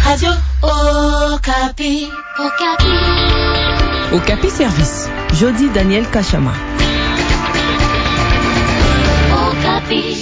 Radio Okapi. Okapi Service. Jody Daniel Kachama. Okapi.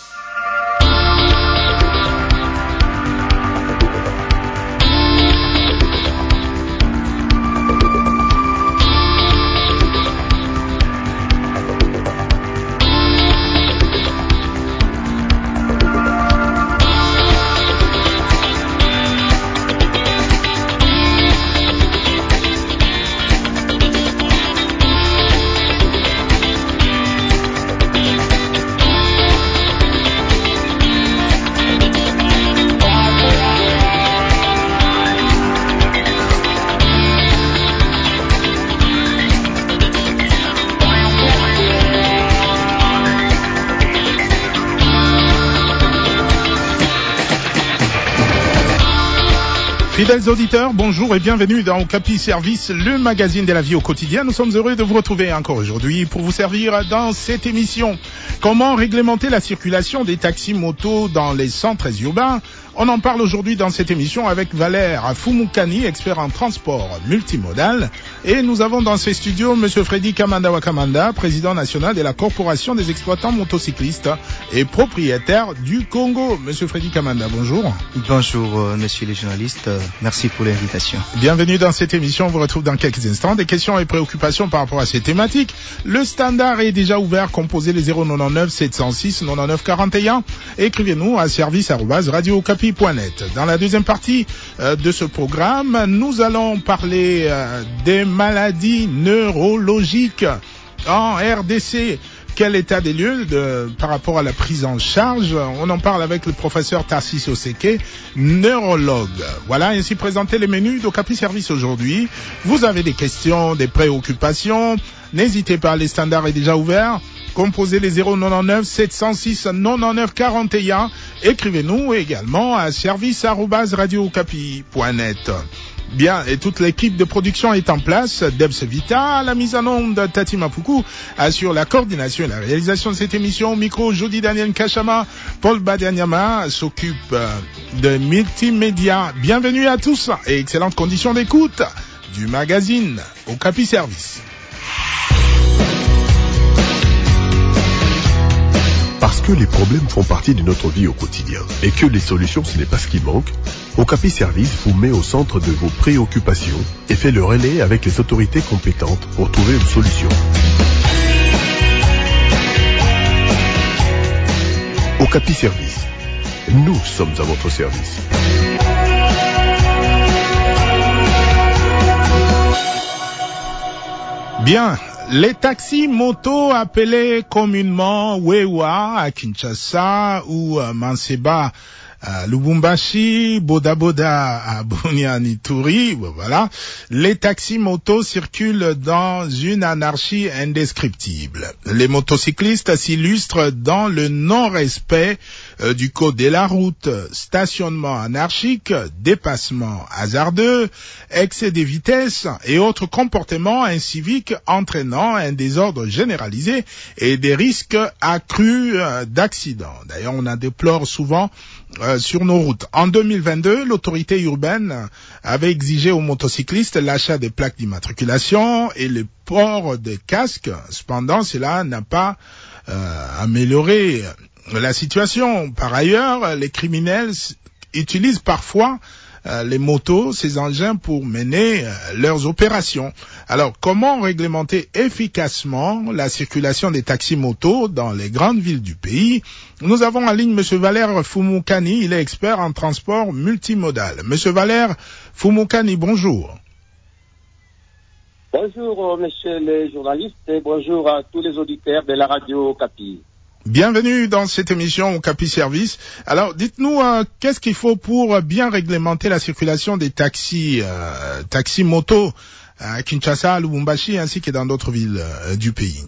Fidèles auditeurs, bonjour et bienvenue dans Okapi Service, le magazine de la vie au quotidien. Nous sommes heureux de vous retrouver encore aujourd'hui pour vous servir dans cette émission. Comment réglementer la circulation des taxis motos dans les centres urbains? On en parle aujourd'hui dans cette émission avec Valère Fumukani, expert en transport multimodal. Et nous avons dans ces studios Monsieur Freddy Kamanda Wakamanda, président national de la Corporation des exploitants motocyclistes et propriétaire du Congo. Monsieur Freddy Kamanda, bonjour. Bonjour, messieurs les journalistes. Merci pour l'invitation. Bienvenue dans cette émission. On vous retrouve dans quelques instants. Des questions et préoccupations par rapport à ces thématiques. Le standard est déjà ouvert. Composez les 099 706 99 41. Écrivez-nous à service@radio-okapi.net. Dans la deuxième partie de ce programme, nous allons parler des maladies neurologiques en RDC. Quel état des lieux par rapport à la prise en charge? On en parle avec le professeur Tarsis Oseke, neurologue. Voilà, ainsi présenté les menus d'Okapi Service aujourd'hui. Vous avez des questions, des préoccupations, n'hésitez pas, les standards est déjà ouvert. Composez les 099 706 99 41. Écrivez-nous également à service@radio-okapi.net. Bien, et toute l'équipe de production est en place. Debs Vita, la mise en onde, Tati Mapuku assure la coordination et la réalisation de cette émission. Au micro, Jody Daniel Kachama, Paul Badianyama s'occupe de multimédia. Bienvenue à tous et excellentes conditions d'écoute du magazine Okapi Service. Parce que les problèmes font partie de notre vie au quotidien et que les solutions, ce n'est pas ce qui manque, Okapi Service vous met au centre de vos préoccupations et fait le relais avec les autorités compétentes pour trouver une solution. Okapi Service, nous sommes à votre service. Bien. Les taxis motos appelés communément Wewa à Kinshasa ou Manseba à Lubumbashi, Boda Boda à Bunia-Ituri, voilà. Les taxis motos circulent dans une anarchie indescriptible. Les motocyclistes s'illustrent dans le non-respect du code de la route, stationnement anarchique, dépassement hasardeux, excès de vitesse et autres comportements inciviques entraînant un désordre généralisé et des risques accrus d'accidents. D'ailleurs, on en déplore souvent sur nos routes. En 2022, l'autorité urbaine avait exigé aux motocyclistes l'achat des plaques d'immatriculation et le port des casques. Cependant, cela n'a pas amélioré la situation. Par ailleurs, les criminels utilisent parfois les motos, ces engins pour mener leurs opérations. Alors, comment réglementer efficacement la circulation des taxis motos dans les grandes villes du pays? Nous avons en ligne Monsieur Valère Fumukani, il est expert en transport multimodal. Monsieur Valère Fumukani, bonjour. Bonjour, messieurs les journalistes, et bonjour à tous les auditeurs de la radio Okapi. Bienvenue dans cette émission Okapi Service. Alors, dites-nous, qu'est-ce qu'il faut pour bien réglementer la circulation des taxis motos à Kinshasa, à Lubumbashi, ainsi que dans d'autres villes du pays?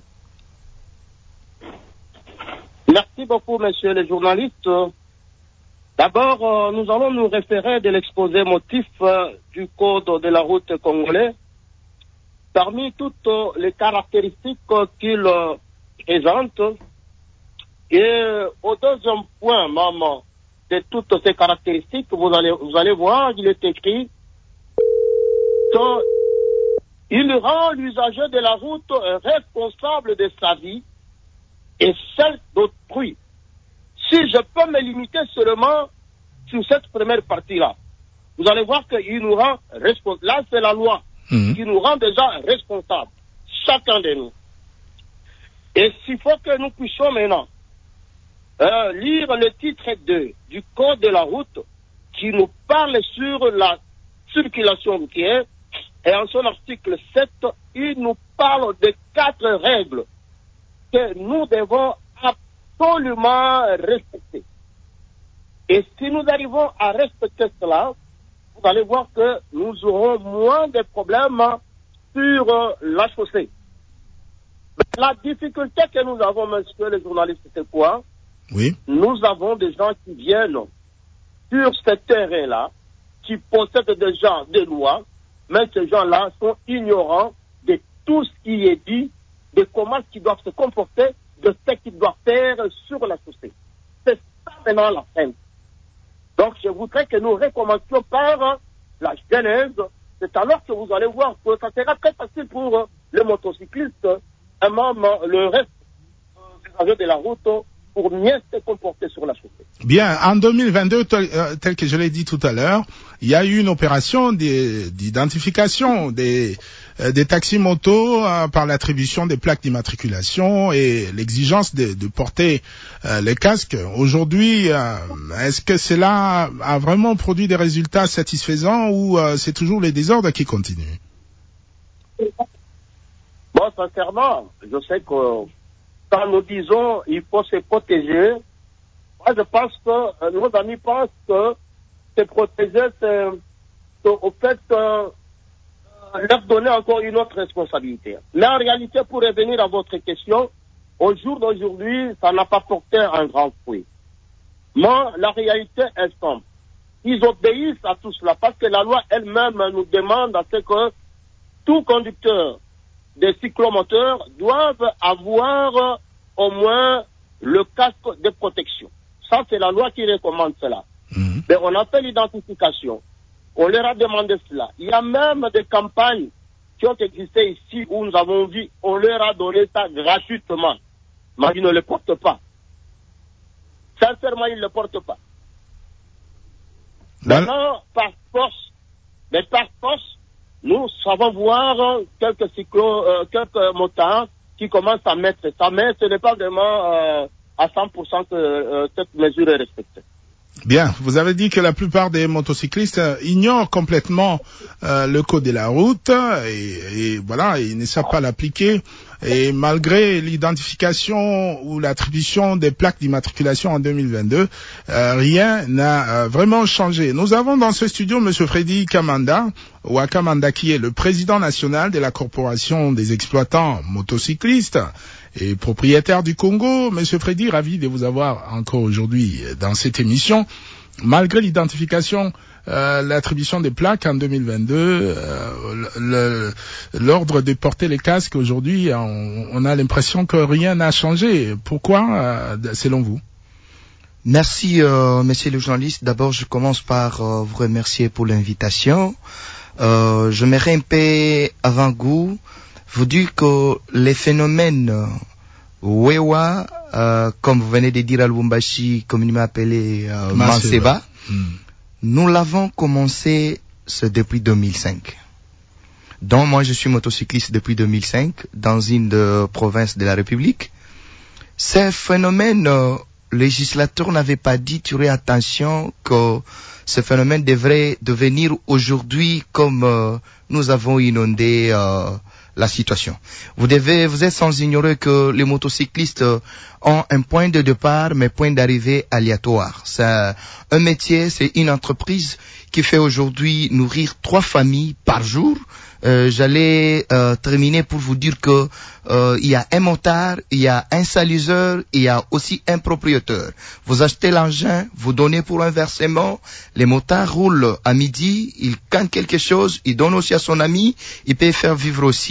Merci beaucoup, messieurs les journalistes. D'abord, nous allons nous référer de l'exposé motif du Code de la route congolais. Parmi toutes les caractéristiques qu'il présente, et au deuxième point, maman, de toutes ces caractéristiques, vous allez voir, il est écrit qu'il rend l'usager de la route responsable de sa vie et celle d'autrui. Si je peux me limiter seulement sur cette première partie-là, vous allez voir qu'il nous rend responsables. Là, c'est la loi qui nous rend déjà responsables, chacun de nous. Et s'il faut que nous puissions maintenant lire le titre 2 du Code de la route qui nous parle sur la circulation routière, et en son article 7, il nous parle de 4 règles que nous devons absolument respecter. Et si nous arrivons à respecter cela, vous allez voir que nous aurons moins de problèmes sur la chaussée. La difficulté que nous avons, monsieur les journalistes, c'est quoi? Oui. Nous avons des gens qui viennent sur ce terrain-là, qui possèdent déjà des lois, mais ces gens-là sont ignorants de tout ce qui est dit, de comment ils doivent se comporter, de ce qu'ils doivent faire sur la chaussée. C'est ça maintenant la fin. Donc je voudrais que nous recommencions par la genèse. C'est alors que vous allez voir que ça sera très facile pour les motocyclistes et même le reste des agents de la route pour mieux se comporter sur la chaussée. Bien, en 2022, tel que je l'ai dit tout à l'heure, il y a eu une opération d'identification des taxis-motos par l'attribution des plaques d'immatriculation et l'exigence de porter les casques. Aujourd'hui, est-ce que cela a vraiment produit des résultats satisfaisants ou c'est toujours les désordres qui continuent? Bon, sincèrement, je sais que quand nous disons il faut se protéger, moi je pense que nos amis pensent que se protéger, c'est au fait leur donner encore une autre responsabilité. Mais en réalité, pour revenir à votre question, au jour d'aujourd'hui, ça n'a pas porté un grand fruit. Mais la réalité est simple. Ils obéissent à tout cela parce que la loi elle-même nous demande à ce que tout conducteur des cyclomoteurs doivent avoir au moins le casque de protection. Ça, c'est la loi qui recommande cela. Mais on a fait l'identification. On leur a demandé cela. Il y a même des campagnes qui ont existé ici où nous avons vu, on leur a donné ça gratuitement. Mais ils ne le portent pas. Sincèrement, ils ne le portent pas. Maintenant, par force, nous savons voir quelques motards qui commencent à mettre ça, mais ce n'est pas vraiment à 100% que cette mesure est respectée. Bien, vous avez dit que la plupart des motocyclistes ignorent complètement le code de la route et voilà, ils ne savent pas l'appliquer. Et malgré l'identification ou l'attribution des plaques d'immatriculation en 2022, rien n'a vraiment changé. Nous avons dans ce studio Monsieur Freddy Kamanda, qui est le président national de la Corporation des exploitants motocyclistes et propriétaire du Congo. Monsieur Freddy, ravi de vous avoir encore aujourd'hui dans cette émission. Malgré l'identification, l'attribution des plaques en 2022, l'ordre de porter les casques aujourd'hui, on a l'impression que rien n'a changé. Pourquoi, selon vous? Merci, monsieur le journaliste. D'abord, je commence par vous remercier pour l'invitation. Je me un peu avant vous dire que les phénomènes Wewa, comme vous venez de dire à Lubumbashi, communément appelé Manseba, nous l'avons commencé depuis 2005. Donc moi je suis motocycliste depuis 2005 dans une province de la République. Ces phénomènes, le législateur n'avait pas dit, tu aurais attention que ce phénomène devrait devenir aujourd'hui comme nous avons inondé la situation. Vous êtes sans ignorer que les motocyclistes ont un point de départ, mais point d'arrivée aléatoire. C'est un métier, c'est une entreprise qui fait aujourd'hui nourrir 3 familles par jour. J'allais terminer pour vous dire que il y a un motard, il y a un saliseur, il y a aussi un propriétaire. Vous achetez l'engin, vous donnez pour un versement, les motards roulent à midi, ils cannent quelque chose, ils donnent aussi à son ami, il peut faire vivre aussi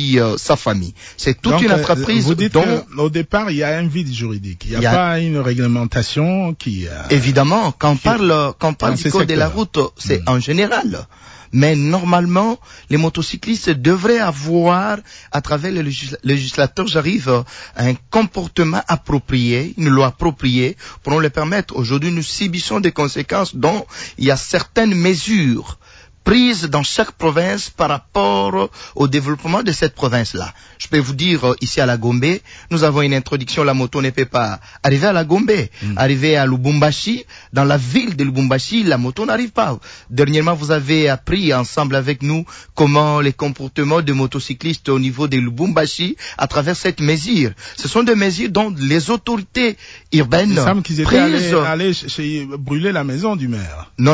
aussi sa famille. C'est toute Donc, une entreprise. Vous dites qu'au départ, il y a un vide juridique. Il n'y a pas une réglementation qui... Évidemment, quand on parle du code de la route, c'est en général. Mais normalement, les motocyclistes devraient avoir, à travers le législateur, un comportement approprié, une loi appropriée pour nous le permettre. Aujourd'hui, nous subissons des conséquences dont il y a certaines mesures prises dans chaque province par rapport au développement de cette province-là. Je peux vous dire, ici à la Gombe, nous avons une introduction, la moto ne peut pas arriver à la Gombe. Arriver à Lubumbashi, dans la ville de Lubumbashi, la moto n'arrive pas. Dernièrement, vous avez appris ensemble avec nous comment les comportements de motocyclistes au niveau de Lubumbashi à travers cette mesure. Ce sont des mesures dont les autorités urbaines il semble qu'ils étaient allés brûler la maison du maire. Non.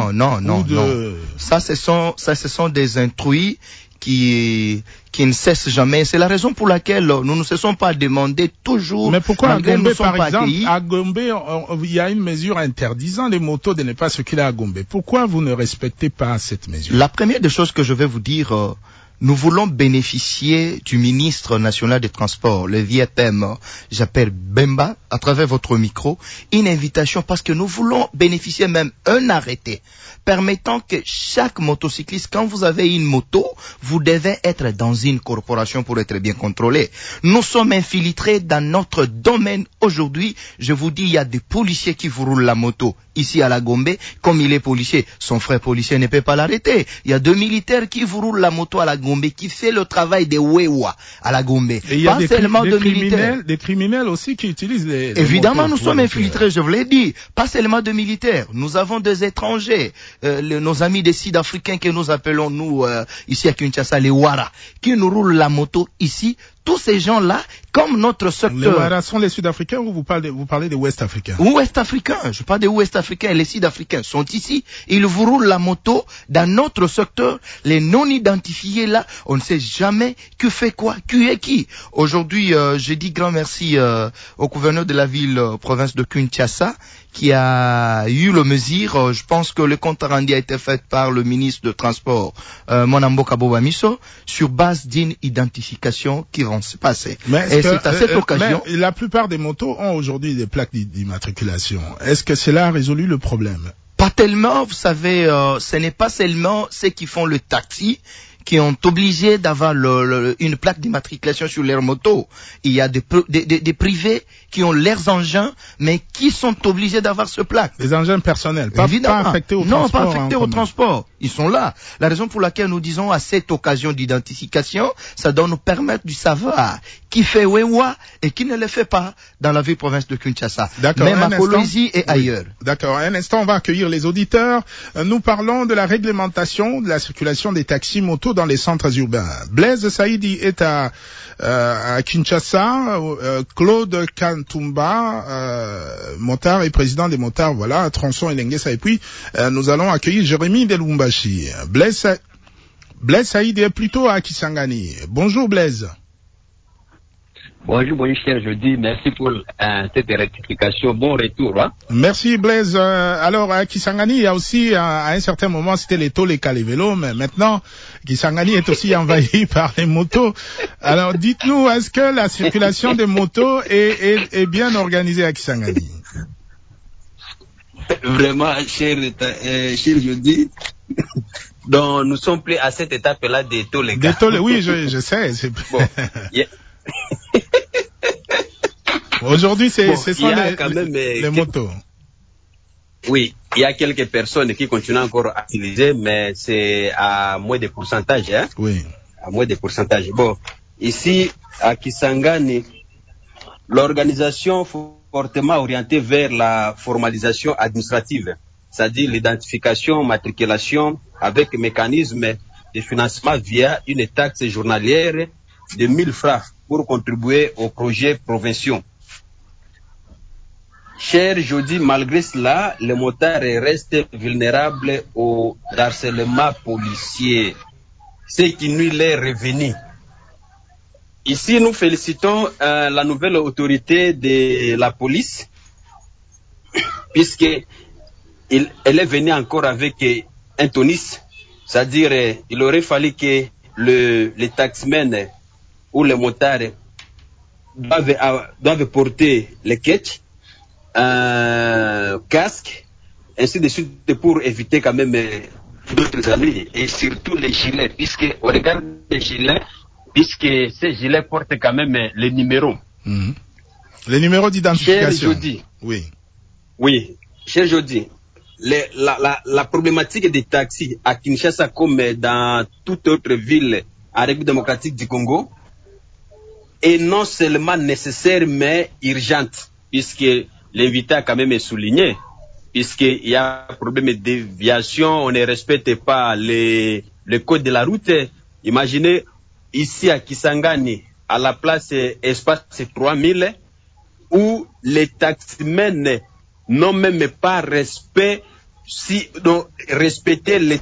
Ça, ce sont des intrus qui ne cessent jamais. C'est la raison pour laquelle nous ne cessons pas de demander toujours. Mais pourquoi à Gombe, par exemple, à Gombe, il y a une mesure interdisant les motos de ne pas circuler à Gombe. Pourquoi vous ne respectez pas cette mesure? La première des choses que je vais vous dire, nous voulons bénéficier du ministre national des Transports, le VIETM, j'appelle Bemba, à travers votre micro, une invitation parce que nous voulons bénéficier même un arrêté permettant que chaque motocycliste, quand vous avez une moto, vous devez être dans une corporation pour être bien contrôlé. Nous sommes infiltrés dans notre domaine aujourd'hui. Je vous dis, il y a des policiers qui vous roulent la moto ici à la Gombe. Comme il est policier, son frère policier ne peut pas l'arrêter. Il y a 2 militaires qui vous roulent la moto à la Gombe, qui fait le travail des Wewa à la Gombe. Et il y a des criminels aussi qui utilisent les Évidemment, motos nous sommes infiltrés, je vous l'ai dit. Pas seulement de militaires. Nous avons des étrangers, nos amis des Sud-Africains que nous appelons, nous, ici à Kinshasa, les Wara, qui nous roulent la moto ici. Tous ces gens-là, comme notre secteur... Les Wara sont les Sud-Africains ou vous parlez des Ouest-Africains? Ouest-Africains, je parle des Ouest-Africains, les Sud-Africains sont ici, ils vous roulent la moto dans notre secteur, les non-identifiés là, on ne sait jamais qui fait quoi, qui est qui. Aujourd'hui, je dis grand merci au gouverneur de la ville, province de Kinshasa, qui a eu le mesure. Je pense que le compte rendu a été fait par le ministre de Transport, Monamboka Bobamiso, sur base d'une identification qui vont se passer. Et c'est à cette occasion... Mais la plupart des motos ont aujourd'hui des plaques d'immatriculation. Est-ce que cela a résolu le problème? Pas tellement, vous savez, ce n'est pas seulement ceux qui font le taxi qui ont obligé d'avoir une plaque d'immatriculation sur leur moto. Il y a des privés qui ont leurs engins, mais qui sont obligés d'avoir ce plaque. Des engins personnels, pas affectés au transport. Non, pas affectés au transport. Ils sont là. La raison pour laquelle nous disons à cette occasion d'identification, ça doit nous permettre de savoir qui fait Wewa et qui ne le fait pas dans la ville-province de Kinshasa. Même à Kolwezi et ailleurs. D'accord. Un instant, on va accueillir les auditeurs. Nous parlons de la réglementation de la circulation des taxis motos dans les centres urbains. Blaise Saïdi est à Kinshasa. Claude Kantumba, motard et président des motards, voilà, Tronçon et Lenguesa. Et puis, nous allons accueillir Jérémy Delumbashi. Blaise Saïdi est plutôt à Kisangani. Bonjour Blaise. Bonjour cher, je dis merci pour cette rectification. Bon retour. Hein? Merci Blaise. Alors à Kisangani, il y a aussi à un certain moment c'était les toleka, les vélos, mais maintenant Kisangani est aussi envahi par les motos. Alors dites-nous, est-ce que la circulation des motos est bien organisée à Kisangani? Vraiment, cher, je dis. Donc nous sommes plus à cette étape-là des toleka. Oui, je sais. Bon. Yeah. Aujourd'hui, ce sont les motos. Oui, il y a quelques personnes qui continuent encore à utiliser, mais c'est à moins de pourcentage. Hein? Oui. À moins de pourcentage. Bon, ici, à Kisangani, l'organisation fortement orientée vers la formalisation administrative, c'est-à-dire l'identification, matriculation avec mécanisme de financement via une taxe journalière de 1000 francs pour contribuer aux projets provinciaux. Cher Jody, malgré cela, les motards restent vulnérables au harcèlement policier, ce qui nuit leur revenu. Ici, nous félicitons la nouvelle autorité de la police, puisqu'elle est venue encore avec un tonus, c'est-à-dire il aurait fallu que les taxmen où les motards doivent porter les ketchs, casque, ainsi de suite, pour éviter quand même d'autres amis, et surtout les gilets, puisque on regarde les gilets, puisque ces gilets portent quand même les numéros. Mmh. Les numéros d'identification. Cher Jody. Oui. Oui, cher Jody, la problématique des taxis à Kinshasa comme dans toute autre ville en République démocratique du Congo est non seulement nécessaire mais urgente, puisque l'invité a quand même souligné, puisqu'il y a un problème de déviation, on ne respecte pas le code de la route. Imaginez ici à Kisangani, à la place espace 3000, où les taximens n'ont même pas respecté les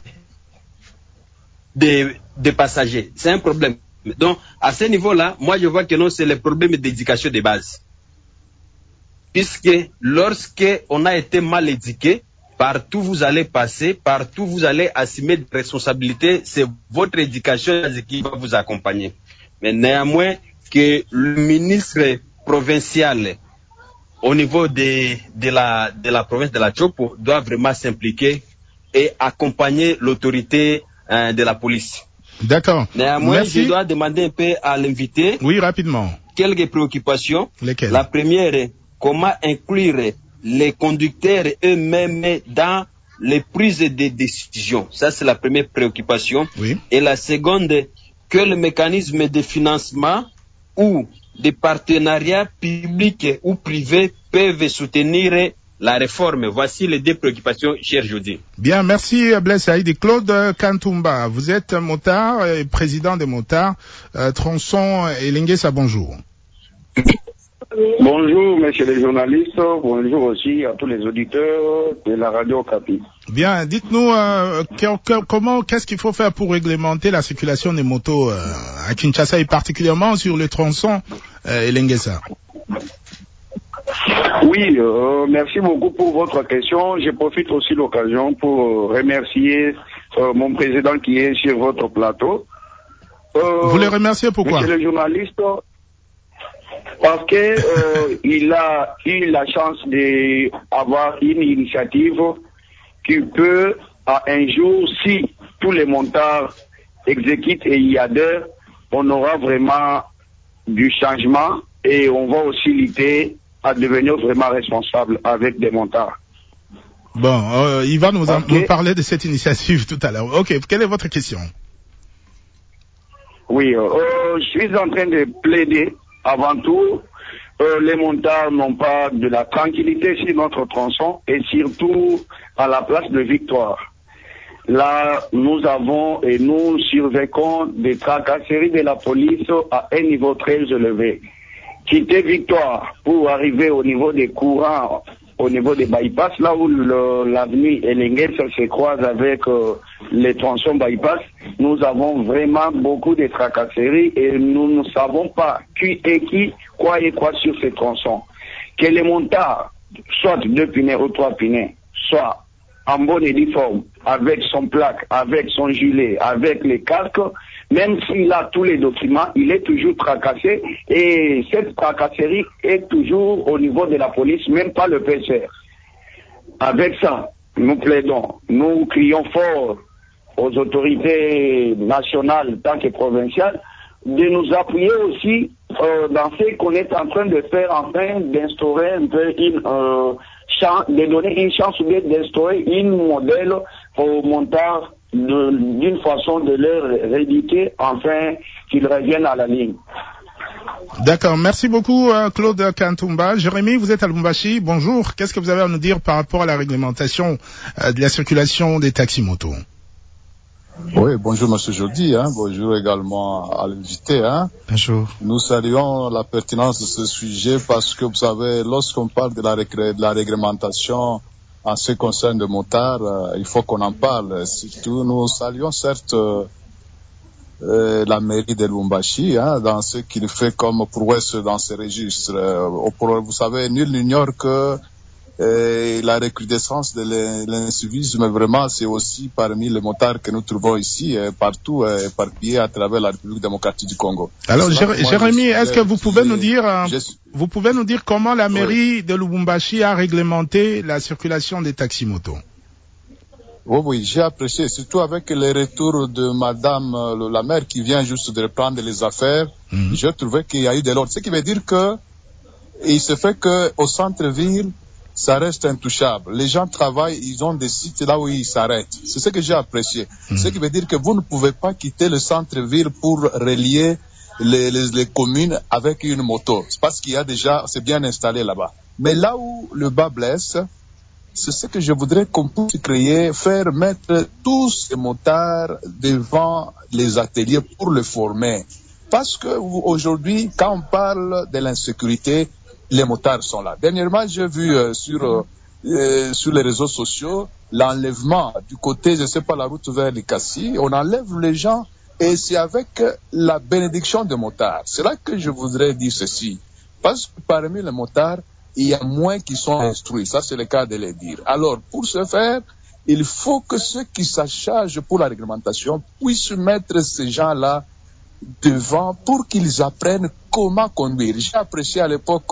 des passagers. C'est un problème. Donc, à ce niveau-là, moi, je vois que non, c'est le problème d'éducation de base. Puisque lorsque on a été mal éduqué, partout vous allez passer, partout vous allez assumer des responsabilités, c'est votre éducation qui va vous accompagner. Mais néanmoins, que le ministre provincial au niveau de la province de la Chopo doit vraiment s'impliquer et accompagner l'autorité de la police. D'accord. Néanmoins, Merci. je dois demander un peu à l'invité. Oui, rapidement. Quelques préoccupations. Lesquelles? La première est comment inclure les conducteurs eux-mêmes dans les prises de décision. Ça, c'est la première préoccupation. Oui. Et la seconde, que le mécanisme de financement ou des partenariats publics ou privés peuvent soutenir la réforme. Voici les deux préoccupations, cher Jody. Bien, merci Blaise Haïdi. Claude Kantumba, vous êtes motard et président des motards. Tronçon et Linguessa, bonjour. Bonjour, messieurs les journalistes. Bonjour aussi à tous les auditeurs de la radio Okapi. Bien, dites-nous qu'est-ce qu'il faut faire pour réglementer la circulation des motos à Kinshasa et particulièrement sur le tronçon et Linguessa. Oui, merci beaucoup pour votre question. Je profite aussi de l'occasion pour remercier mon président qui est sur votre plateau. Vous le remerciez pourquoi? Monsieur le journaliste, parce que il a eu la chance d'avoir une initiative qui peut, à un jour, si tous les montards exécutent et y adhèrent, on aura vraiment du changement et on va aussi lutter à devenir vraiment responsable avec des montards. Bon, il va nous parler de cette initiative tout à l'heure. Ok, quelle est votre question? Oui, je suis en train de plaider. Avant tout, les montards n'ont pas de la tranquillité sur notre tronçon et surtout à la place de Victoire. Là, nous avons et nous surveillons des tracasseries de la police à un niveau très élevé. Quitter Victoire pour arriver au niveau des courants, au niveau des bypass, là où l'avenue Elenguessa se croise avec les tronçons bypass, nous avons vraiment beaucoup de tracasseries et nous ne savons pas qui est qui, quoi et quoi sur ces tronçons. Que les montards, soit 2 pinés ou 3 pinés, soit en bonne uniforme, avec son plaque, avec son gilet, avec les casques, même s'il a tous les documents, il est toujours tracassé et cette tracasserie est toujours au niveau de la police, même pas le PCR. Avec ça, nous plaidons, nous crions fort aux autorités nationales tant que provinciales de nous appuyer aussi dans ce qu'on est en train de faire, afin d'instaurer un peu de donner une chance d'instaurer une modèle aux montards d'une façon de leur rééduquer afin qu'ils reviennent à la ligne. D'accord, merci beaucoup Claude Kantumba. Jérémy, vous êtes à Lubumbashi. Bonjour, qu'est-ce que vous avez à nous dire par rapport à la réglementation de la circulation des taxis-motos? Oui, bonjour Monsieur Jody, bonjour également à l'invité. Bonjour. Nous saluons la pertinence de ce sujet parce que vous savez, lorsqu'on parle de la réglementation en ce qui concerne les motards, il faut qu'on en parle. Surtout, nous saluons certes la mairie de Lubumbashi dans ce qu'il fait comme prouesse dans ces registres. Vous savez, nul n'ignore que la recrudescence de l'incivisme, vraiment, c'est aussi parmi les motards que nous trouvons ici, partout, éparpillés à travers la République démocratique du Congo. Alors, Jérémy, est-ce que vous pouvez nous dire comment la mairie de Lubumbashi a réglementé la circulation des taxis-motos? Oui, j'ai apprécié, surtout avec le retour de madame la maire qui vient juste de reprendre les affaires. Je trouvais qu'il y a eu de l'ordre. Ce qui veut dire que il se fait que au centre-ville, ça reste intouchable. Les gens travaillent, ils ont des sites là où ils s'arrêtent. C'est ce que j'ai apprécié. Ce qui veut dire que vous ne pouvez pas quitter le centre-ville pour relier les communes avec une moto. C'est parce qu'il y a déjà, c'est bien installé là-bas. Mais là où le bas blesse, c'est ce que je voudrais qu'on puisse créer, faire mettre tous ces motards devant les ateliers pour les former. Parce que aujourd'hui, quand on parle de l'insécurité, les motards sont là. Dernièrement, j'ai vu sur les réseaux sociaux l'enlèvement du côté, je ne sais pas, la route vers Likasi. On enlève les gens et c'est avec la bénédiction des motards. C'est là que je voudrais dire ceci. Parce que parmi les motards, il y a moins qui sont instruits. Ça, c'est le cas de le dire. Alors, pour ce faire, il faut que ceux qui s'achargent pour la réglementation puissent mettre ces gens-là devant pour qu'ils apprennent comment conduire. J'ai apprécié à l'époque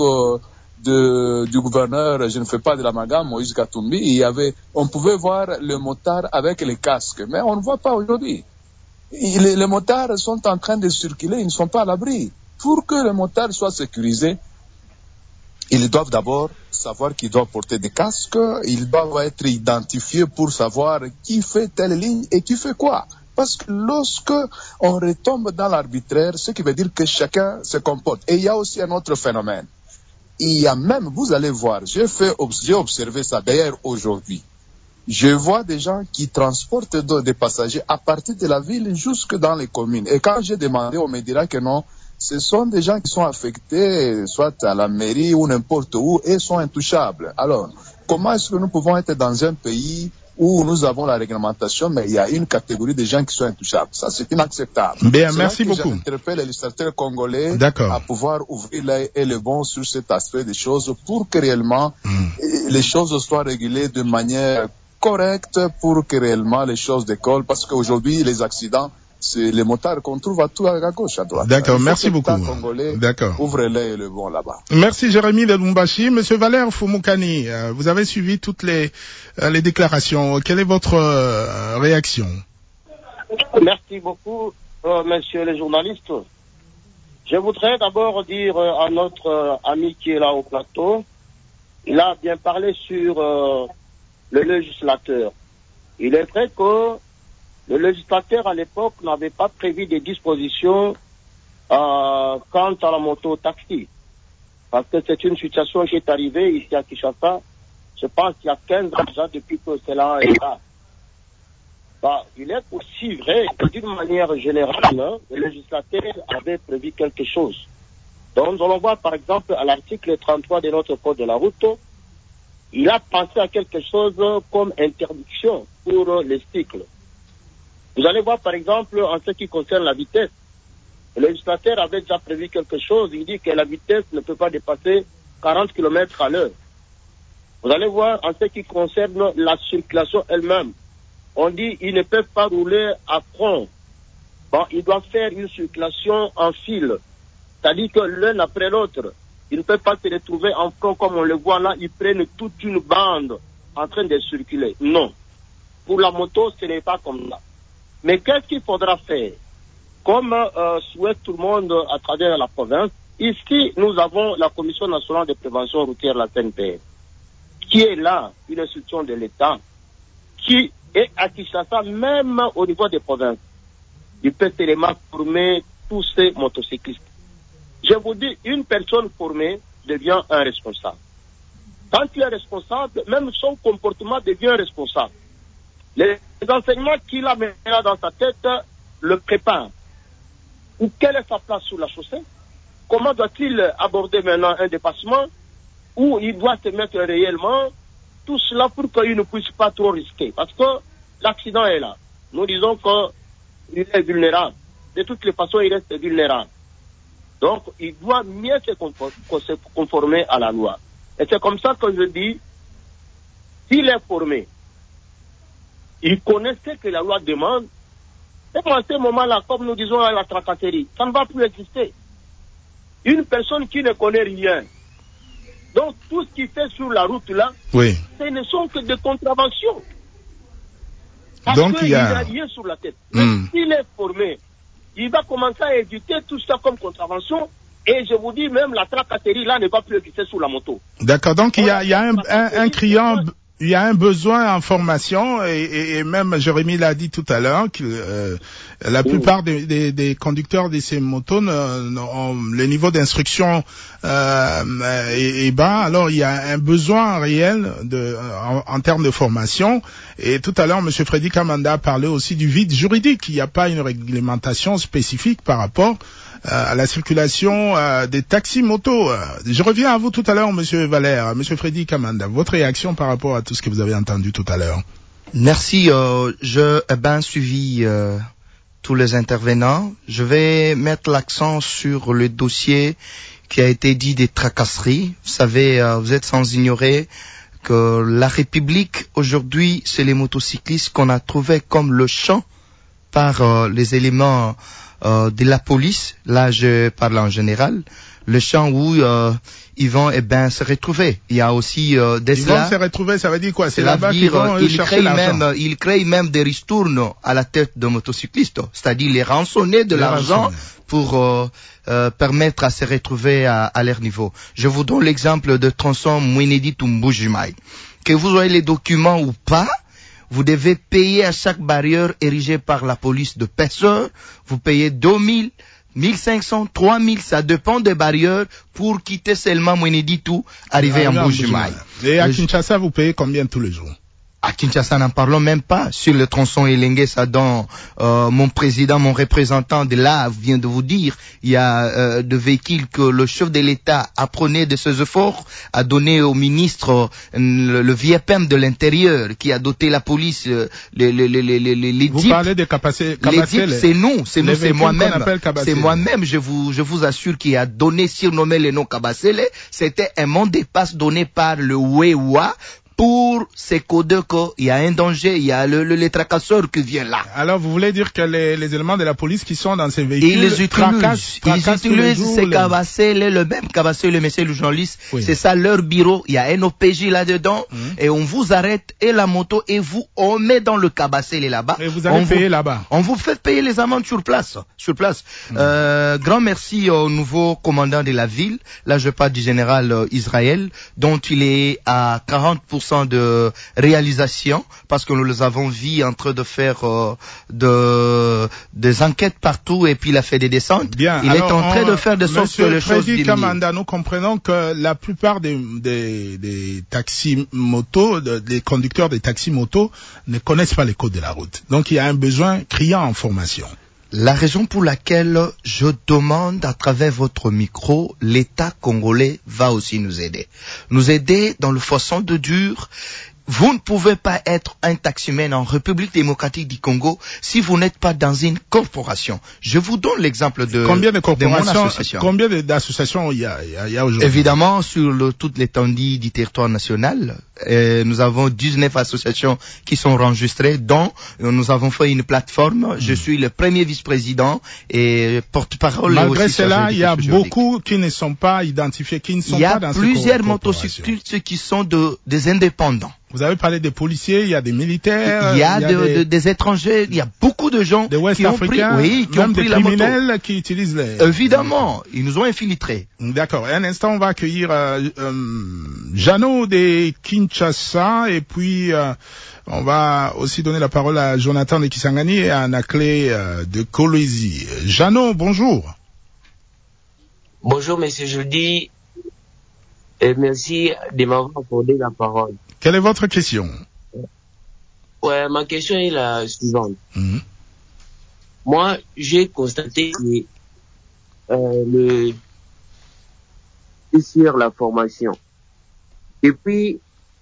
du gouverneur, je ne fais pas de l'amalgame, Moïse Katumbi, on pouvait voir le motard avec les casques, mais on ne voit pas aujourd'hui. Les motards sont en train de circuler, ils ne sont pas à l'abri. Pour que le motard soit sécurisé, ils doivent d'abord savoir qu'ils doivent porter des casques, ils doivent être identifiés pour savoir qui fait telle ligne et qui fait quoi. Parce que lorsque on retombe dans l'arbitraire, ce qui veut dire que chacun se comporte. Et il y a aussi un autre phénomène. Il y a même, vous allez voir, j'ai observé ça d'ailleurs aujourd'hui. Je vois des gens qui transportent des passagers à partir de la ville jusque dans les communes. Et quand j'ai demandé, on me dira que non, ce sont des gens qui sont affectés, soit à la mairie ou n'importe où, et sont intouchables. Alors, comment est-ce que nous pouvons être dans un pays où nous avons la réglementation, mais il y a une catégorie de gens qui sont intouchables? Ça, c'est inacceptable. Bien, merci beaucoup. J'interpelle les législateurs congolais à pouvoir ouvrir l'œil et le bon sur cet aspect des choses pour que réellement les choses soient régulées de manière correcte, pour que réellement les choses décollent, parce qu'aujourd'hui, les accidents, c'est les motards qu'on trouve à gauche, à droite. D'accord, merci beaucoup. D'accord. Ouvrez-les et le bon là-bas. Merci Jérémy de Lubumbashi. Monsieur Valère Fumukani, vous avez suivi toutes les déclarations. Quelle est votre réaction? Merci beaucoup, messieurs les journalistes. Je voudrais d'abord dire à notre ami qui est là au plateau, il a bien parlé sur le législateur. Il est vrai que le législateur à l'époque n'avait pas prévu des dispositions quant à la moto-taxi. Parce que c'est une situation qui est arrivée ici à Kinshasa, je pense qu'il y a 15 ans déjà depuis que cela est là. Il est aussi vrai que d'une manière générale, le législateur avait prévu quelque chose. Donc, on voit par exemple à l'article 33 de notre code de la route, il a pensé à quelque chose comme interdiction pour les cycles. Vous allez voir par exemple en ce qui concerne la vitesse. Le législateur avait déjà prévu quelque chose. Il dit que la vitesse ne peut pas dépasser 40 km à l'heure. Vous allez voir en ce qui concerne la circulation elle-même. On dit qu'ils ne peuvent pas rouler à front. Ils doivent faire une circulation en file. C'est-à-dire que l'un après l'autre, ils ne peuvent pas se retrouver en front comme on le voit là. Ils prennent toute une bande en train de circuler. Non. Pour la moto, ce n'est pas comme ça. Mais qu'est-ce qu'il faudra faire? Comme souhaite tout le monde à travers la province, ici, nous avons la Commission nationale de prévention routière, la CNPR, qui est là, une institution de l'État, qui est à Kinshasa, même au niveau des provinces. Il peut tellement former tous ces motocyclistes. Je vous dis, une personne formée devient un responsable. Quand il est responsable, même son comportement devient responsable. Les enseignements qu'il a maintenant dans sa tête le préparent. Ou quelle est sa place sur la chaussée? Comment doit-il aborder maintenant un dépassement? Où il doit se mettre réellement? Tout cela pour qu'il ne puisse pas trop risquer. Parce que l'accident est là. Nous disons qu'il est vulnérable. De toutes les façons, il reste vulnérable. Donc, il doit mieux se conformer à la loi. Et c'est comme ça que je dis, s'il est formé, il connaît ce que la loi demande, et à ce moment-là, comme nous disons à la tracasserie, ça ne va plus exister. Une personne qui ne connaît rien, donc tout ce qu'il fait sur la route là, Oui. ce ne sont que des contraventions. Parce Donc qu'il n'a rien sur la tête. Mais s'il est formé, il va commencer à éviter tout ça comme contravention. Et je vous dis, même la tracasserie là ne va plus exister sur la moto. D'accord. Donc il y a un criant. Il y a un besoin en formation et même Jérémy l'a dit tout à l'heure que la plupart des conducteurs de ces motos le niveau d'instruction est bas. Alors il y a un besoin réel en termes de formation. Et tout à l'heure, M. Freddy Kamanda a parlé aussi du vide juridique. Il n'y a pas une réglementation spécifique par rapport à la circulation des taxis-motos. Je reviens à vous tout à l'heure, Monsieur Valère, Monsieur Freddy Kamanda. Votre réaction par rapport à tout ce que vous avez entendu tout à l'heure? Merci. J'ai suivi tous les intervenants. Je vais mettre l'accent sur le dossier qui a été dit des tracasseries. Vous savez, vous êtes sans ignorer que la République, aujourd'hui, c'est les motocyclistes qu'on a trouvé comme le champ par les éléments de la police. Là, je parle en général. Le champ où ils vont se retrouver. Il y a aussi ils vont se retrouver, ça veut dire quoi? C'est là-bas qu'ils vont chercher l'argent. Ils créent même des ristournes à la tête de motocyclistes, c'est-à-dire les rançonner de l'argent pour permettre à se retrouver à leur niveau. Je vous donne l'exemple de tronçon Mouinedi-Tumbujimai. Que vous ayez les documents ou pas, vous devez payer à chaque barrière érigée par la police de Pesseur. Vous payez 2000, 1500, 3000, ça dépend des barrières pour quitter seulement Mouinedi-Tout, arriver en Mbujimaï. Et à Kinshasa, vous payez combien tous les jours? À Kinshasa, n'en parlons même pas. Sur le tronçon Elengue-Sadan, mon président, mon représentant de là vient de vous dire, il y a de véhicules que le chef de l'État apprenait de ses efforts, a donné au ministre le VIEPM de l'Intérieur, qui a doté la police, les Vous DIP. parlez de capacité, c'est moi-même, je vous assure, qui a donné, surnommé les noms Kabasele. C'était un mot de passe donné par le WEWA, pour ces codeurs qu'il y a un danger, il y a les tracasseurs qui viennent là. Alors, vous voulez dire que les éléments de la police qui sont dans ces véhicules, ils utilisent ces cabassels, le même cabassel, le monsieur le journaliste, c'est ça leur bureau, il y a un OPJ là-dedans, et on vous arrête, et la moto, et on met dans le cabassel là-bas. Et vous allez payer là-bas. On vous fait payer les amendes sur place. Grand merci au nouveau commandant de la ville, là je parle du général Israël, dont il est à 40% de réalisation, parce que nous les avons vus en train de faire des enquêtes partout, et puis il a fait des descentes. Bien. Il alors, est en train de faire de sorte que les choses diminuent. Kamanda, nous comprenons que la plupart des taxis motos, des conducteurs des taxis motos ne connaissent pas les codes de la route. Donc il y a un besoin criant en formation. La raison pour laquelle je demande à travers votre micro, l'État congolais va aussi nous aider. Nous aider dans le façon de dur. Vous ne pouvez pas être un taximan en République démocratique du Congo si vous n'êtes pas dans une corporation. Je vous donne l'exemple de combien de corporations, mon association. Combien d'associations il y a aujourd'hui? Évidemment, sur toute l'étendue du territoire national, nous avons 19 associations qui sont enregistrées, dont nous avons fait une plateforme. Je suis le premier vice-président et porte-parole. Malgré cela, il y a beaucoup qui ne sont pas identifiés, qui ne sont pas dans ces corporations. Il y a plusieurs motocyclistes qui sont des indépendants. Vous avez parlé des policiers, il y a des militaires, il y a des étrangers, il y a beaucoup de gens des Ouest qui ont Africains, pris, qui ont pris la moto. Même des criminels qui utilisent les... Évidemment, ils nous ont infiltrés. D'accord. Un instant, on va accueillir Jeannot de Kinshasa, et puis on va aussi donner la parole à Jonathan de Kisangani et à Anaclé de Kolwezi. Jeannot, bonjour. Bonjour, monsieur Jeudi, et merci de m'avoir accordé la parole. Quelle est votre question? Ouais, ma question est la suivante. Moi, j'ai constaté que sur la formation, depuis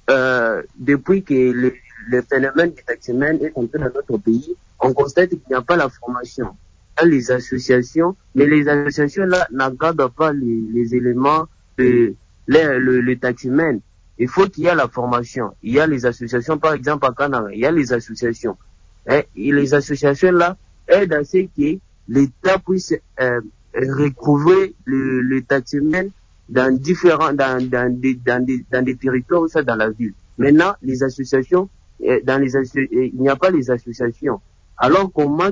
que le phénomène du taximan est entré dans notre pays, on constate qu'il n'y a pas la formation dans les associations, mais les associations là n'encadrent pas les éléments de le taximan. il faut qu'il y ait la formation. Il y a les associations, par exemple, à Canada, il y a les associations. Et les associations là aident à ce que l'État puisse recouvrer le taximan dans différents, dans des territoires ou ça dans la ville. Maintenant, les associations, il n'y a pas les associations. Alors comment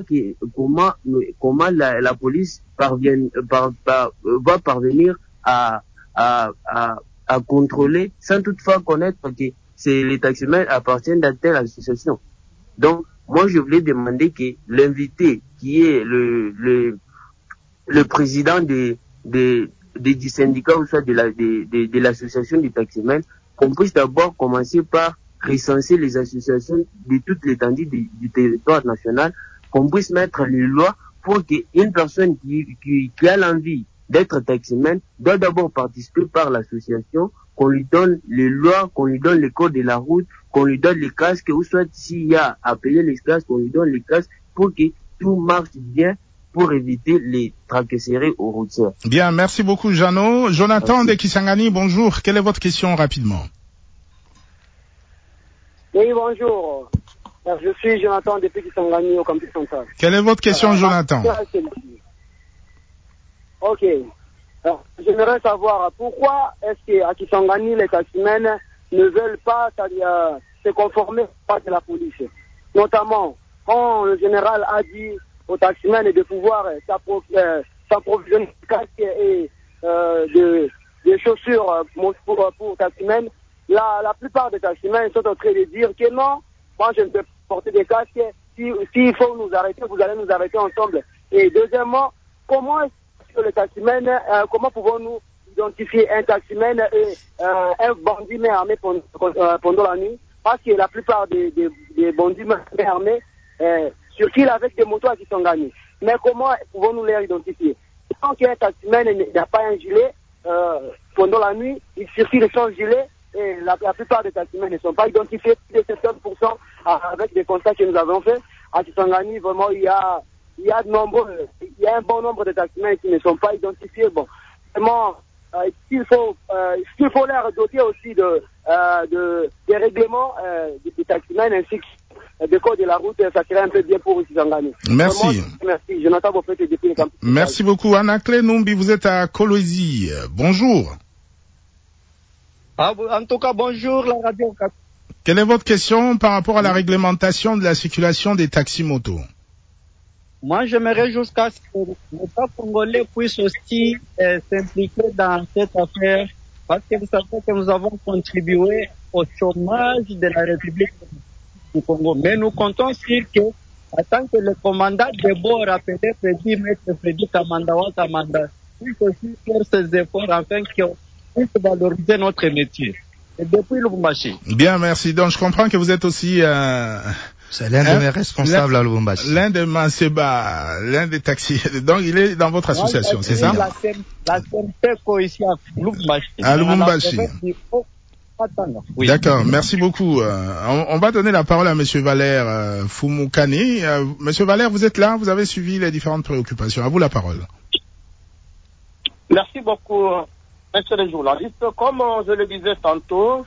la police va parvenir à contrôler sans toutefois connaître que les taximens appartiennent à telle association. Donc, moi, je voulais demander que l'invité, qui est le président du syndicat ou soit de l'association des taximens, qu'on puisse d'abord commencer par recenser les associations de toute l'étendue du territoire national, qu'on puisse mettre les lois pour qu'une personne qui a l'envie d'être taximan doit d'abord participer par l'association, qu'on lui donne les lois, qu'on lui donne les codes de la route, qu'on lui donne les casques, ou soit s'il y a à payer les casques, qu'on lui donne les casques pour que tout marche bien pour éviter les tracasseries aux routiers. Bien, merci beaucoup Jeannot. Jonathan de Kisangani, bonjour. Quelle est votre question rapidement? Oui, bonjour. Je suis Jonathan depuis Kisangani au campus central. Quelle est votre question, Jonathan? Ok. Alors, j'aimerais savoir pourquoi est-ce qu'à Kisangani, les taximens ne veulent pas se conformer à la police. Notamment, quand le général a dit aux taximens de pouvoir s'approvisionner de casques et de chaussures pour taximens, la plupart des taximens sont en train de dire que non, moi je ne peux pas porter des casques, s'il faut nous arrêter, vous allez nous arrêter ensemble. Et deuxièmement, comment est-ce que les taximens, comment pouvons-nous identifier un taximen et un bandit main armé pendant la nuit? Parce que la plupart des bandits main armés circulent avec des motos qui sont gagnées. Mais comment pouvons-nous les identifier? Tant qu'un taximen n'a pas un gilet, pendant la nuit, il circule sans gilet, et la plupart des taximens ne sont pas identifiés, plus de 70% avec des constats que nous avons faits. À Kisangani, vraiment, il y a un bon nombre de taximens qui ne sont pas identifiés. Bon, vraiment, il faut leur doter aussi des règlements des taximens ainsi que des codes de la route, ça serait un peu bien pour Kisangani. Merci. Vraiment, merci. Jonathan Bofet depuis le campus. Merci beaucoup. Anaclé Numbi, vous êtes à Kolwezi. Bonjour. En tout cas, bonjour la radio. Quelle est votre question par rapport à la réglementation de la circulation des taxis-motos? Moi, j'aimerais jusqu'à ce que l'État congolais puisse aussi s'impliquer dans cette affaire, parce que vous savez que nous avons contribué au chômage de la République du Congo. Mais nous comptons sur que, en tant que le commandant de bord appelé Maître Freddy Kamandawa Kamanda, puisse aussi faire ses efforts afin qu'on puisse valoriser notre métier. Et depuis Lubumbashi. Bien, merci. Donc, je comprends que vous êtes aussi c'est l'un de mes responsables à Lubumbashi. L'un de Manseba, l'un des taxis. Donc, il est dans votre association, c'est ça? La CMPECO ici à Lubumbashi. À Lubumbashi. Oui. D'accord, merci beaucoup. On va donner la parole à Monsieur Valère Fumukani. Monsieur Valère, vous êtes là, vous avez suivi les différentes préoccupations. À vous la parole. Merci beaucoup. Monsieur le journaliste, comme je le disais tantôt,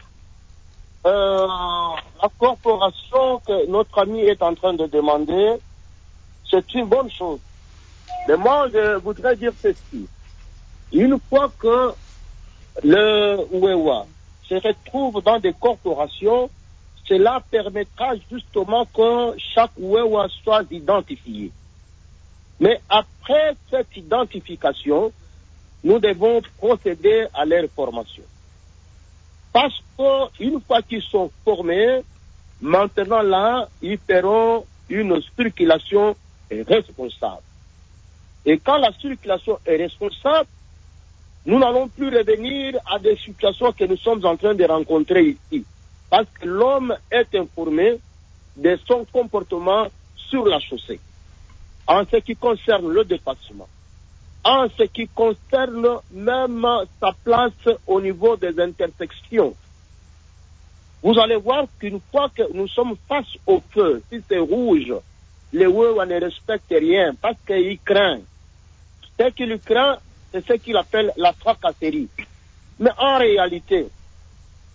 la corporation que notre ami est en train de demander, c'est une bonne chose. Mais moi, je voudrais dire ceci. Une fois que le WEWA se retrouve dans des corporations, cela permettra justement que chaque WEWA soit identifié. Mais après cette identification, nous devons procéder à leur formation. Parce qu'une fois qu'ils sont formés, maintenant là, ils feront une circulation responsable. Et quand la circulation est responsable, nous n'allons plus revenir à des situations que nous sommes en train de rencontrer ici. Parce que l'homme est informé de son comportement sur la chaussée. En ce qui concerne le dépassement, en ce qui concerne même sa place au niveau des intersections. Vous allez voir qu'une fois que nous sommes face au feu, si c'est rouge, les WEWA ne respectent rien parce qu'ils craignent. Ce qu'il craint, c'est ce qu'il appelle la tracasserie. Mais en réalité,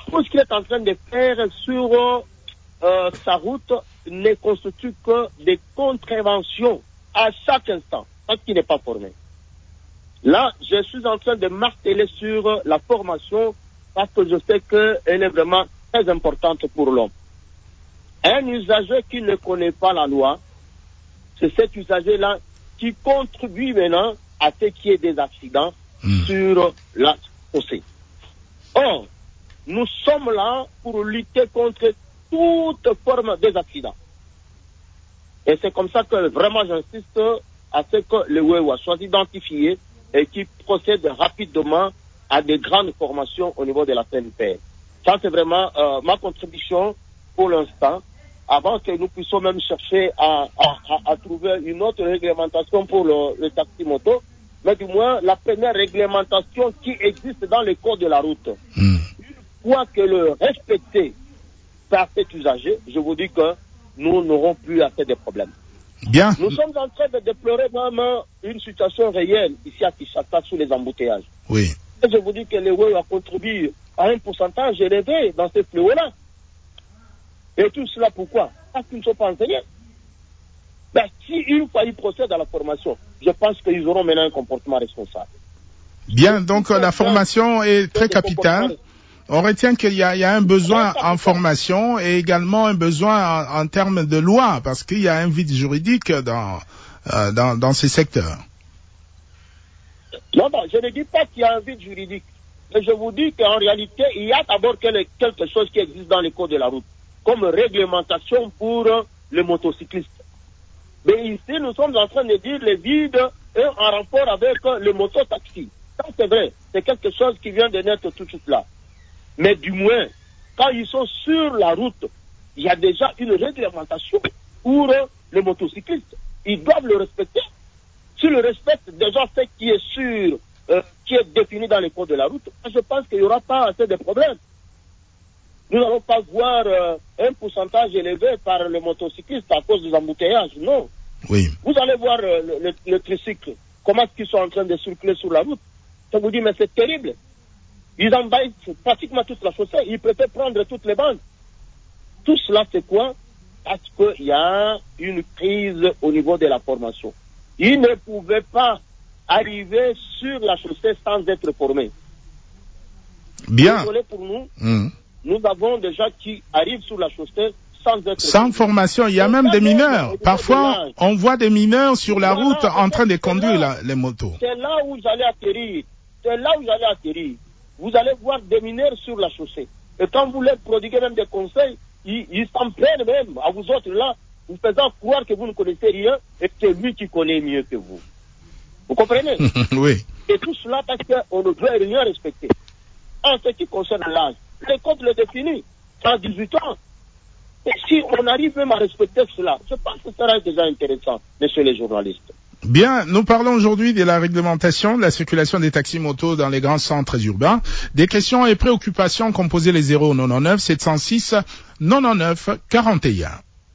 tout ce qu'il est en train de faire sur sa route ne constitue que des contraventions à chaque instant, parce qu'il n'est pas formé. Là, je suis en train de marteler sur la formation parce que je sais qu'elle est vraiment très importante pour l'homme. Un usager qui ne connaît pas la loi, c'est cet usager-là qui contribue maintenant à ce qui est des accidents sur la chaussée. Or, nous sommes là pour lutter contre toute forme des accidents. Et c'est comme ça que vraiment j'insiste à ce que le WEWA soit identifié et qui procède rapidement à des grandes formations au niveau de la CNPR. Ça, c'est vraiment ma contribution pour l'instant, avant que nous puissions même chercher à trouver une autre réglementation pour le taxi moto, mais du moins la première réglementation qui existe dans le code de la route. Une fois que le respecter par cet usager, je vous dis que nous n'aurons plus assez de problèmes. Bien. Nous sommes en train de déplorer même une situation réelle ici à Kinshasa sous les embouteillages. Oui. Et je vous dis que les WEWA contribuent à un pourcentage élevé dans ces fléaux-là. Et tout cela pourquoi? Parce qu'ils ne sont pas enseignés. Ben, si une fois ils procèdent à la formation, je pense qu'ils auront maintenant un comportement responsable. Bien, donc la formation est très capitale. On retient qu'il y a un besoin en formation et également un besoin en termes de loi, parce qu'il y a un vide juridique dans ces secteurs. Non, je ne dis pas qu'il y a un vide juridique, mais je vous dis qu'en réalité, il y a d'abord quelque chose qui existe dans les codes de la route, comme réglementation pour les motocyclistes. Mais ici, nous sommes en train de dire le vide est en rapport avec le mototaxi. Ça, c'est vrai, c'est quelque chose qui vient de naître tout de suite là. Mais du moins, quand ils sont sur la route, il y a déjà une réglementation pour les motocyclistes. Ils doivent le respecter. S'ils le respectent déjà ce qui est sûr, qui est défini dans les codes de la route, je pense qu'il n'y aura pas assez de problèmes. Nous n'allons pas voir un pourcentage élevé par les motocyclistes à cause des embouteillages, non. Oui. Vous allez voir le tricycle, comment ils sont en train de circuler sur la route. Ça vous dit, mais c'est terrible. Ils envahissent pratiquement toute la chaussée, ils préfèrent prendre toutes les bandes. Tout cela, c'est quoi? Parce qu'il y a une crise au niveau de la formation. Ils ne pouvaient pas arriver sur la chaussée sans être formés. Bien. Désolé pour nous, nous avons des gens qui arrivent sur la chaussée sans formation. Il y a même des mineurs. Parfois, on voit des mineurs sur la route en train de conduire les motos. C'est là où j'allais atterrir. Vous allez voir des mineurs sur la chaussée. Et quand vous leur prodiguez même des conseils, ils s'en prennent même à vous autres là, vous faisant croire que vous ne connaissez rien et que c'est lui qui connaît mieux que vous. Vous comprenez? Oui. Et tout cela parce qu'on ne doit rien respecter. En ce qui concerne l'âge, le code le définit à 18 ans. Et si on arrive même à respecter cela, je pense que ça sera déjà intéressant, messieurs les journalistes. Bien, nous parlons aujourd'hui de la réglementation de la circulation des taxis motos dans les grands centres urbains. Des questions et préoccupations, composez les 099 706 99 41.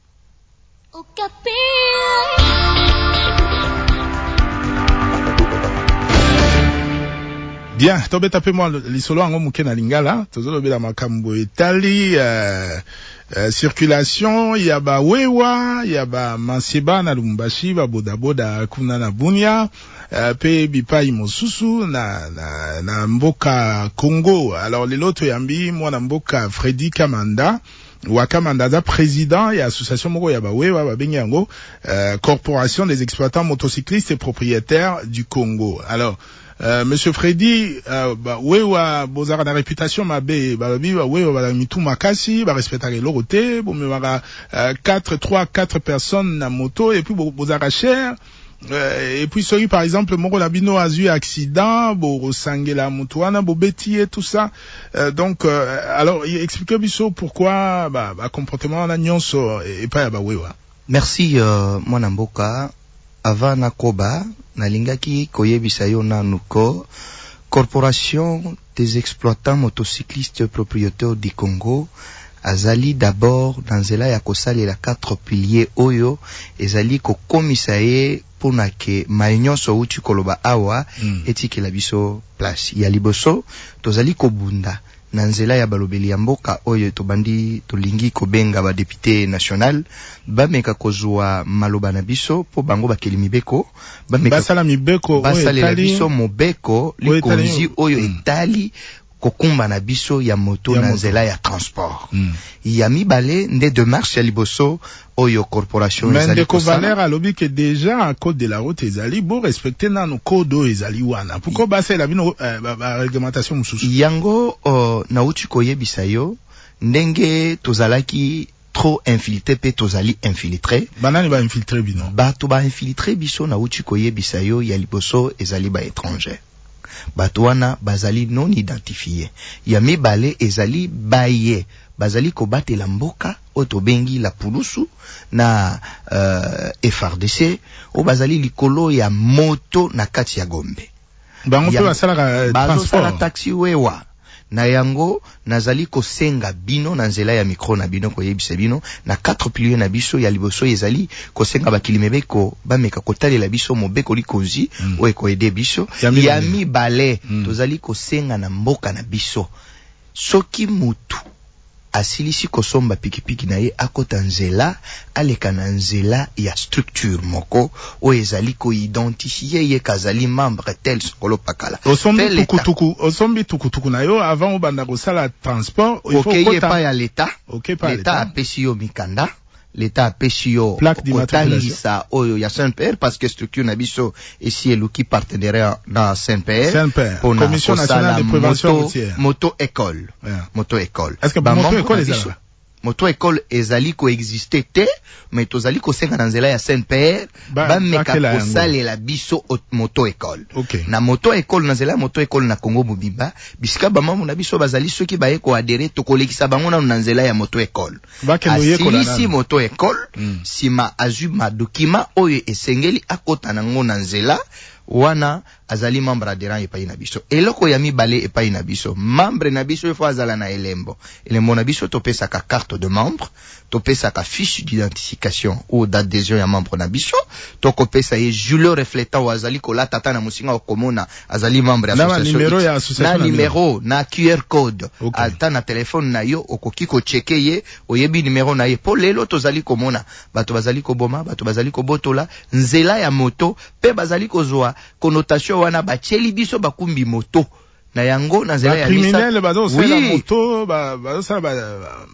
Bien, tobeta pe moi lisolo ango muke na lingala, tozolobela makambo etali circulation, ya ba wewa, ya ba Manseba na Lubumbashi, ba bodaboda kuna na Bunia, pe bipai mosusu na mboka Congo. Alors lelo toyambi mwana mboka Freddy Kamanda Wakamanda za président et association moko ya ba wewa ba bengi yango corporation des exploitants motocyclistes et propriétaires du Congo. Alors Monsieur Freddy, wewa bozara na réputation mabe, wewa bala mitu makasi, respectare lorote, bomemara 4 personnes na moto, et puis bozara cher, et puis soyi par exemple, moko labino a eu accident, bo sangela motoana, bo beti et tout ça. Donc, alors, expliquez-moi pourquoi, comportement na nyonso, et pas ya wewa. Merci, mwana mboka. Avant Nakoba, nalingaki koyebisa yo nanuko, Corporation des exploitants motocyclistes propriétaires du Congo, azali d'abord dans zela ya kosali la 4 piliers oyo, ezali ko komisaye pona ke maïnyonso uti koloba awa, eti ke la biso place. Ya liboso, tozali ko bunda, na nzela ya balobeli ya mboka oyo tobandi tolingi kobenga ba député national bameka kozwa maloba na biso po bango bakeli mibeko bameka basala mibeko basalela biso mobeko likonzi oyo etali kokumba na biso ya moto na nzela ya transport ya mibale nde démarche ya liboso oyo corporation ezali kosala Valère alobi que déjà à code de la route ezali bo respecter nano code ezali wana pourquoi basala bino ba réglementation mususu yango na uti koyebisa yo ndenge tozalaki trop infiltré pe tozali infiltré banani ba infiltré bino bato ba infiltré biso na uti koyebisa yo ya liboso ezali ba étranger bato wana bazali non identifié ya mibale ezali baye bazali kobatela mboka otobengi la pulusu na FRDC o bazali likolo ya moto na kati ya Gombe bango pe basala transport taxi wewa na yango nazali kosenga bino na nzela ya micro na bino koyebisa bino na 4 piliers na biso ya liboso ezali kosenga bakilimebeko bameka kotalela biso mobeko likonzi oyo koyede biso ya mibale tozali kosenga na mboka na biso soki mutu asilisi kosomba pikipiki na ye akota nzela aleka na nzela ya structure moko oyo ezali koidentifiye ye kazali membre tel sokolo pakala osombi tukutuku na yo avant obanda kosala transport okeye pa ya l'État apesi yo mikanda l'État apesi yo kotangisa oyo ya Saint-Père parce que structure na biso esi eluki partenariat na Saint-Père Commission nationale de prévention routière moto école est-ce que moto école ezala moto école ezali coexister te mais tozali kosenga na nzela ya Saint-Père bameka kosalela biso moto école na moto école na nzela moto école na Congo Mobimba bisika bamamu na biso bazali soki baye ko adhérer tokolekisa bango na nzela ya moto école asilisi moto école sima azuma document oyo esengeli akota nango na nzela wana azali membre adhérent epai na biso eloko ya mibale epai na biso membre na biso ifo azala na elembo na biso topesaka carte de membre topesaka fiche d'identification ou d'adhésion ya membre na biso tokopesa ye julo reflétant ou azali kolata ta na musinga okomona azali membre ya association na numéro na QR code ata na téléphone na yo okoki ko checker ye oyebi numéro na ye po lelo tozali komona bato bazali koboma bato bazali kobotola nzela ya moto pe bazali kozwa connotation wana bacheli biso bakumbi moto na yango na nzela ya criminel bazosala moto bazosala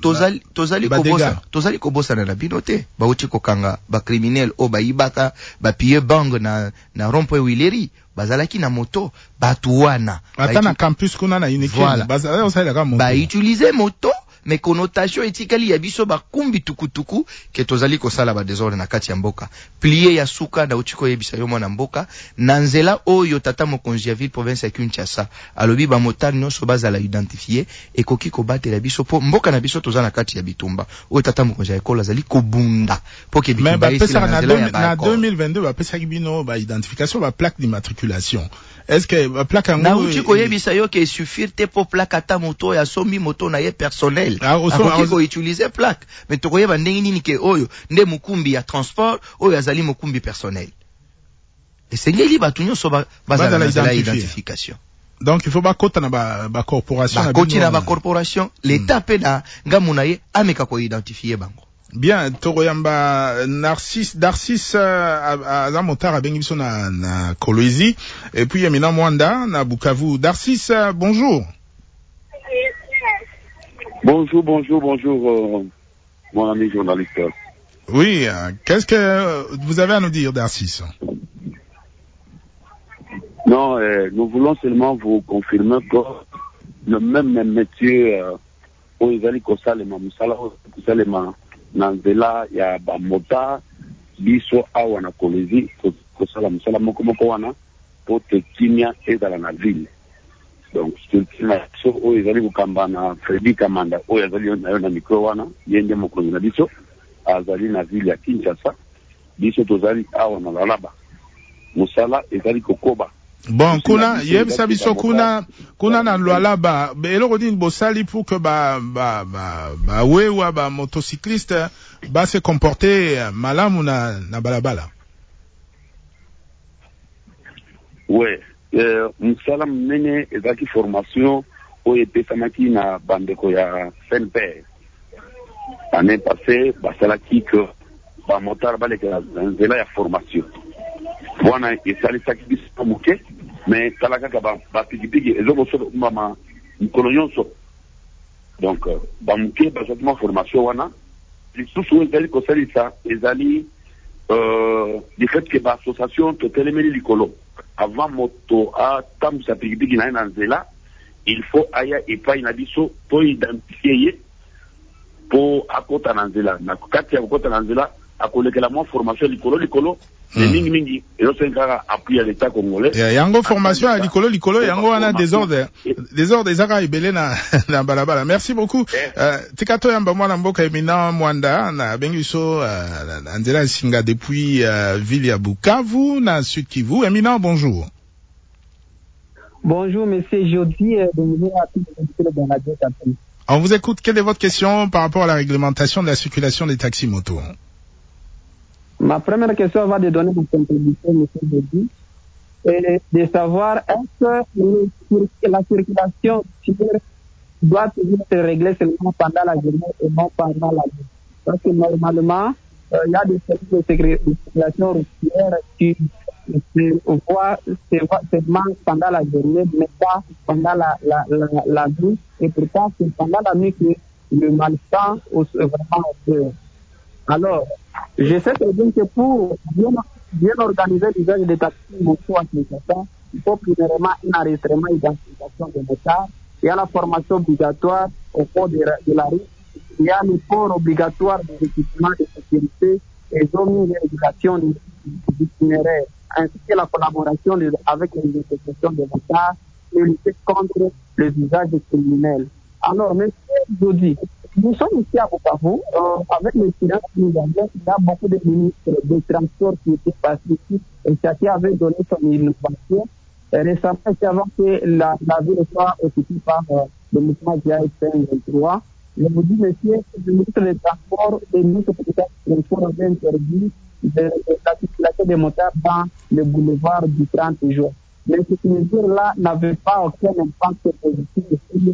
tozali kobosa na bino te bauti kokanga ba criminel o bayibaka ba piller bang na rond-point Wileri bazalaki na moto batu wana ata na campus kuna na unique bazosala ka moto ba utiliser moto mais connotation etikali ya biso bakumbi tukutuku ke tozali kosala ba désordre na kati ya mboka plier ya suka na uchiko yebisa yo mwana mboka na nzela oyo tata mokonzi ya ville province ya Kinshasa alobi ba motari nyonso bazala identifier ekoki kobatela biso po mboka na biso tozana kati ya bitumba oyo tata mokonzi ya ekola azali kobunda po ke bitumba isila na nzela ya na 2022 bapesaki bino ba identification ba plaque d'immatriculation est-ce que ba plaque yango na uchiko yebisa yo ke suffire te po plaque ata moto ya sombi moto na ye personnel akoki koutiliser plaque mais tokoyeba ndenge nini ke oyo nde mukumbi ya transport oyo azali mukumbi personnel esengeli batu nyonso bazala na identification donc il faut bakota na ba corporation bakoti na ba corporation l'État pe na ngamu na ye ameka ko identifier bango bien toroyamba Darcis aza motard abengi biso na Kolwezi et puis Yamina Mwanda na Bukavu. Darcis, bonjour. Bonjour, mon ami journaliste. Oui, qu'est-ce que vous avez à nous dire, Darcis? Non, nous voulons seulement vous confirmer que le même métier, où ils allaient kosalema musala kosalema nanzela ya bamota biso awa na Kolwezi kosala musala moko wana po te kimia ezala na ville. Donc so oyo ezali kokamba na Fredi Kamanda oyo azali na yo na micro wana yende mokonzi na biso azali na ville ya Kinshasa biso tozali awa na Lalaba musala ezali kokoba bon kuna yebisa biso kuna na Lalaba eloko dini bosali pour que ba wewa ba motocycliste ba se comporter malamu na balabala. Ouais. Musala mnene ezaki formation oyo epesamaki na bandeko ya Saint-Père. Année passée, basalaki que bamotard balekela nzela ya formation. Wana esalisaki biso moke, mais tala kaka bapikipiki ezokosomama mikolo nyonso. Donc bamoke bazwaki ma formation wana lisusu oyo ezali kosalisa ezali du fait que baassociation totelemeli likolo avant moto atambwisa pikipiki na ye na nzela, il faut aya epai na biso po identifie ye po akota na nzela. Na kati ya kokota na nzela akolekela mwa formation likolo mingi ezosenga appui à l'état congolais. Yango formation à likolo yango wana désordre ezaka ebele na balabala. Merci beaucoup. Tikato yamba mwana mboka Eminent Mwanda na bengiso na nzela singa depuis ville ya Bukavu na Sud Kivu. Eminent, bonjour. Bonjour monsieur Jody, bienvenue à tous les auditeurs de la radio Okapi. On vous écoute. Quelle est votre question par rapport à la réglementation de la circulation des taxis motos? Ma première question va de donner mon contribution, monsieur Jody, et de savoir est-ce que la circulation doit toujours se régler seulement pendant la journée et non pendant la nuit. Parce que normalement, il y a des services de circulation routière qui se voient seulement pendant la journée, mais pas pendant la nuit. Et pourtant, c'est pendant la nuit que le malfait est vraiment au cœur. Alors, je sais très bien que pour bien organiser l'usage des taxis motos à Kinshasa, il faut premièrement un enregistrement et identification des motards. Il y a la formation obligatoire au cours de la route. Il y a le port obligatoire des équipements de sécurité et zones de régulation des itinéraires, ainsi que la collaboration avec les associations de motards et lutter contre les usages criminels. Alors, monsieur Jody, nous sommes ici à Bukavu, avec les finances que nous avons, il y a beaucoup de ministres de transport qui étaient passés ici et chacun avait donné son innovation. Récemment, c'est avant que la ville soit occupée par le mouvement GISN 23. Je vous dis, monsieur, le ministre des Transports et le ministre des Transports avaient interdit la circulation des motards dans le boulevard du 30 juin. Mais cette mesure-là n'avait pas aucun impact positif sur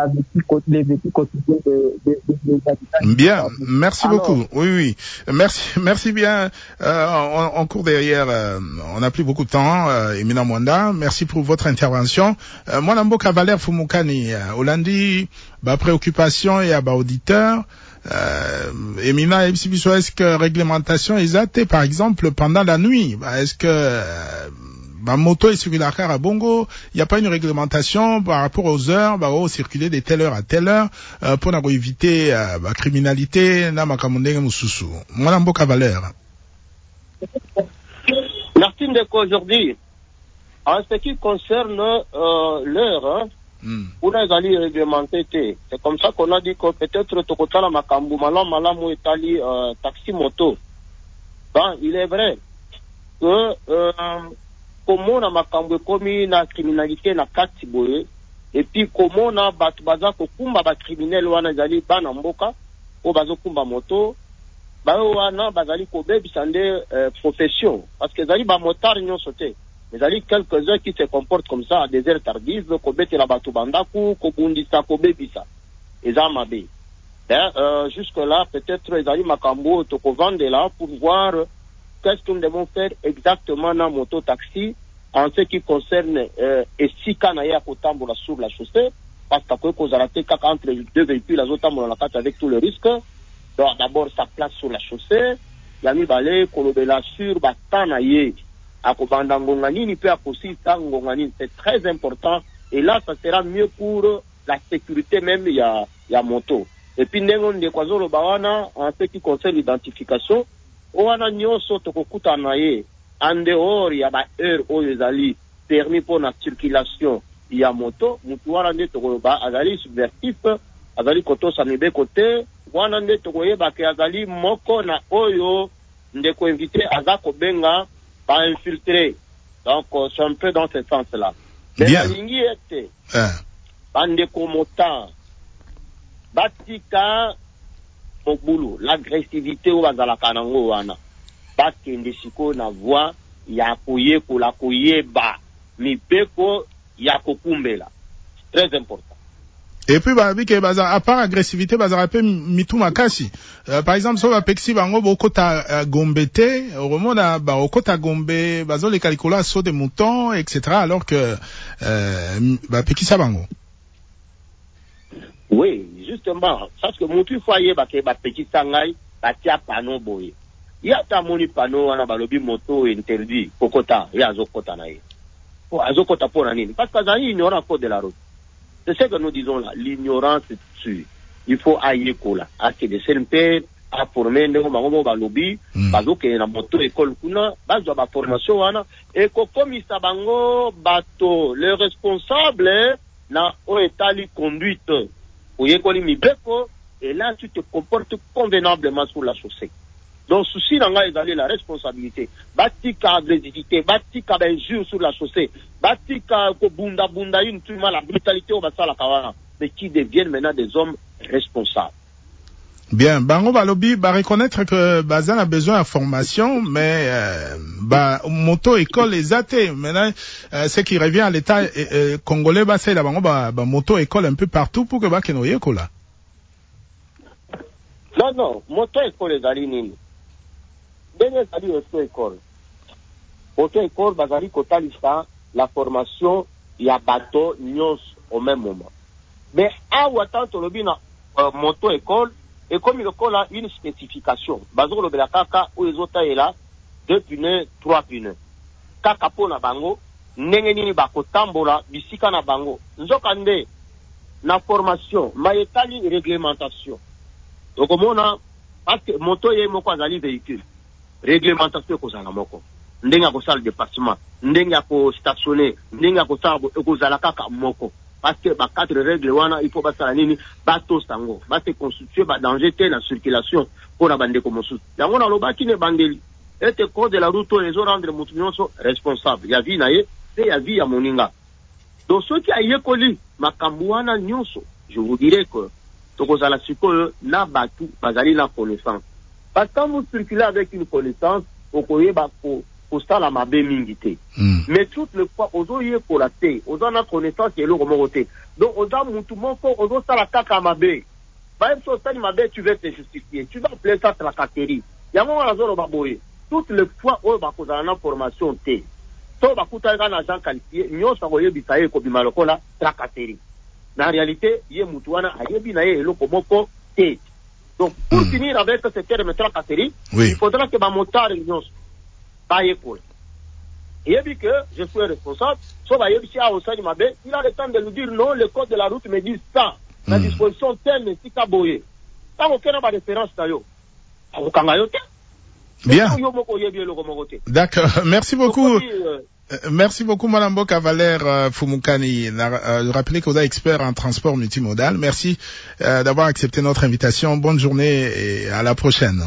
les véhicules quotidiens des habitants. Bien, merci beaucoup. Oui. Merci bien. On court derrière, on n'a plus beaucoup de temps, Eminent Mwanda. Merci pour votre intervention. Mwana mboka Valère Fumukani, Hollandi, préoccupation et auditeur. Eminent Ebisibiso, est-ce que réglementation est par exemple pendant la nuit? Est-ce que moto et circulaire à Bongo, il n'y a pas une réglementation par rapport aux heures, circuler de telle heure à telle heure, pour éviter la criminalité, na makamondenge mususu. Mwana mboka Valère. Merci Ndeko aujourd'hui. En ce qui concerne l'heure, on a également réglementé. C'est comme ça qu'on a dit que peut-être Tokotala Makambu Malamu Etali taxi moto. Ben, il est vrai que comment na makambo komi na criminalité na kati boye et puis comment na batu baza ko kumba ba criminel wana zali bana mboka o bazo kumba moto ba wana bazali ko bebisa nde profession parce que zali ba motard nyonso te mais zali quelques-uns qui se comportent comme ça à des heures tardives ko betela batu bandaku ko bundisa ko bebisa eza mabe. Jusque là peut-être zali makambo to ko vendre là pour voir qu'est-ce que nous devons faire exactement dans moto taxi en ce qui concerne Esikanaya Kotambola sur la chaussée, parce que quand on entre les deux véhicules, la carte avec tous les risques. Donc d'abord sa place sur la chaussée, Yami Balé, Kolobela sur Batanaye, Akobanda Ngongani, peut aussi Ngongani, c'est très important. Et là, ça sera mieux pour la sécurité même, il y a moto. Et puis, Nengon de Kwazolo Bawana, en ce qui concerne l'identification, Oana nyonso tokokuta na ye en dehors ya ba heure oyo ezali permis pour la circulation ya moto mutu wana nde tokoyoba azali subversif azali kotosa mibe kote wana nde tokoyeba ke azali moko na oyo ndeko invité aza kobenga ba infiltré. Donc c'est un peu dans ce sens-là. Balingi ete bandeko motard batika Mobulu, l'agressivité ou la kanango wana. Bakende siko na voix ya koye ko la koye ba mi peko ya kokumbela. Très important. Et puis à part agressivité bazarape mitu makasi. Par exemple so bapexi bango bokota gombete romona ba okota gombe bazo les calcula saut des moutons etc. alors que bapexi ça bango. Oui, justement, parce que mutu foyer bapexi sangai batia pano boye. Ya ta moni pano wana balobi moto interdit kokota ya azokota na ye. Po azokota pour nini? Parce que ça ignorant code de la route. C'est ce que nous disons là, l'ignorance tue. Il faut ailler kola. Parce que des CNP a formé ndeko bango balobi, bazoke na moto école kuna, bazo ba formation wana et ko komisa bango bato le responsable na o etali conduite. Oyekoli mibeko et là tu te comportes convenablement sur la chaussée. Donc, souci n'a pas la responsabilité. Batika agressivité, batika injure sur la chaussée, batika bunda une tuma la brutalité au basa la kawana, mais qui deviennent maintenant des hommes responsables. Bien, Bango Balobi va reconnaître que Bazan a besoin de formation, mais moto école les athées. Maintenant, ce qui revient à l'État congolais, c'est la Bango moto école un peu partout pour que Bakenoye kola. Non, moto école les alinines. Dernier sali auto-école. Auto-école, bazali kotalista la formation, il y a bateau, nyos au même moment. Mais à Ouatan, Tolobina, moto-école, et comme il a une spécification, bazo le kaka, où les autres est là, 2 pneus, 3 pneus. Kaka po na bango, nenge nini bako tambola, bisika na bango. Nzokande, na formation, maïtali réglementation. Donc, on a, parce que moto yé moko azali véhicule. Réglementation kozala moko ndenga ko salle de département ndenga ko stationner ndenga ko sala kozala kaka moko parce que ba 4 règles wana il faut basala nini bato sango ba se constituer ba danger te na circulation pour la bande ko mosu yango na lobaki ne bandeli et code de la route les rendre mutu nyonso responsable ya vie na ye et ya vie ya moninga donc ceux qui ayekoli makambu wana nyonso je vous dirais que tokozala sikoyo na batu bazali na connaissance. Parce que quand vous circulez avec une connaissance, vous pouvez ça la mabe mingité. Mais toutes les fois, vous avez pour la thé, vous avez une connaissance qui est l'eau remonté. Donc, vous avez mon tout mon corps, vous avez ça la caca mabe. Même si vous mabe, tu veux te justifier. Tu vas appeler ça tracaterie. Il y a un moment où vous avez toutes les fois, vous avez une formation thé. So, vous avez un agent qualifié, nous avons bisaye ko bimalokola tracaterie. En réalité, il y a mutuana, ayebi na ye l'eau komoko thé. Donc, pour finir avec ce terme tracaterie, il faudra que ma motard baille pour. Il a dit que je suis responsable, sauf à Yébissi à Ossani Mabé, il a le temps de nous dire non, le code de la route me dit ça. La disposition telle, mais si Kaboye. Tant qu'on n'a pas de référence, d'ailleurs. Bien. D'accord. Merci beaucoup. Merci beaucoup, Madame Boka Valère Fumukani. Rappelez que vous êtes expert en transport multimodal. Merci d'avoir accepté notre invitation. Bonne journée et à la prochaine.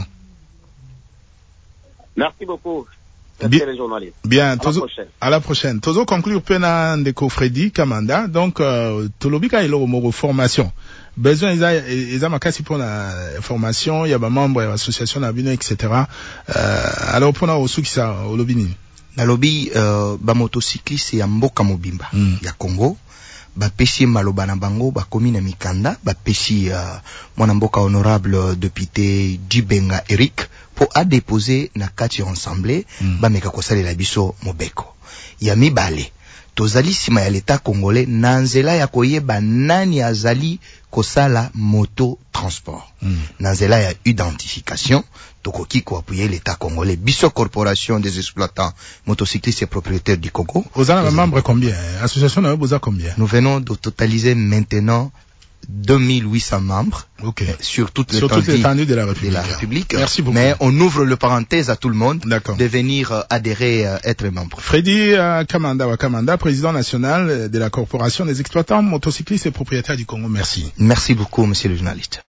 Merci beaucoup. Bien, les journalistes. Bien, à la prochaine. Tozo conclure pena ndeko Freddy Kamanda. Donc, tolobika ilo moro formation. Besoin ils a makasi pour la formation. Il y a des membres de l'association Nabino, etc. Alors, pour nous, qui ça, au lobby. Na lobby, ba motocycliste ya mboka mobimba ya Congo. Ba pesi maloba na bango, ba komi na mikanda, ba pesi mwana mboka honorable député Dibenga Eric pour a déposer na kati ensemble ba meka kosala la biso mobeko. Ya mibale. Tozali sima ya l'État congolais na nzela ya koyeba nani azali kosala moto transport. Na nzela ya identification tokoki ko appuyer l'État congolais biso corporation des exploitants motocyclistes et propriétaires du Congo. Vous avez un membre combien? Association na vous a combien? Nous venons de totaliser maintenant 2800 membres sur toute l'étendue de la République. Merci beaucoup. Mais on ouvre le parenthèse à tout le monde de venir adhérer, être membre. Freddy Kamanda, président national de la Corporation des exploitants motocyclistes et propriétaires du Congo. Merci. Merci beaucoup, monsieur le journaliste.